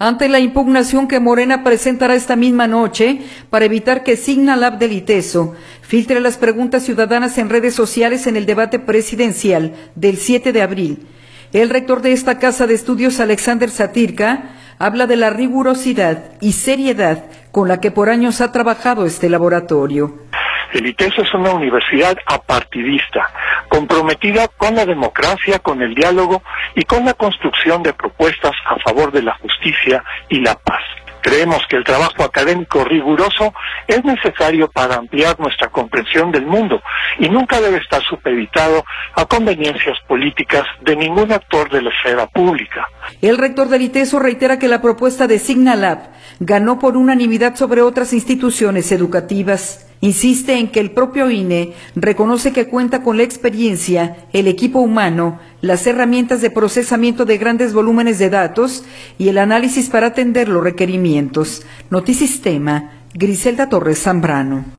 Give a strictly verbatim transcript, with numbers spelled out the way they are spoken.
Ante la impugnación que Morena presentará esta misma noche para evitar que Signalab del ITESO filtre las preguntas ciudadanas en redes sociales en el debate presidencial del siete de abril, el rector de esta casa de estudios, Alexander Satirka, habla de la rigurosidad y seriedad con la que por años ha trabajado este laboratorio. El ITESO es una universidad apartidista, comprometida con la democracia, con el diálogo y con la construcción de propuestas a favor de la justicia y la paz. Creemos que el trabajo académico riguroso es necesario para ampliar nuestra comprensión del mundo y nunca debe estar supeditado a conveniencias políticas de ningún actor de la esfera pública. El rector del ITESO reitera que la propuesta de Signalab ganó por unanimidad sobre otras instituciones educativas. Insiste en que el propio I N E reconoce que cuenta con la experiencia, el equipo humano, las herramientas de procesamiento de grandes volúmenes de datos y el análisis para atender los requerimientos. Notisistema, Griselda Torres Zambrano.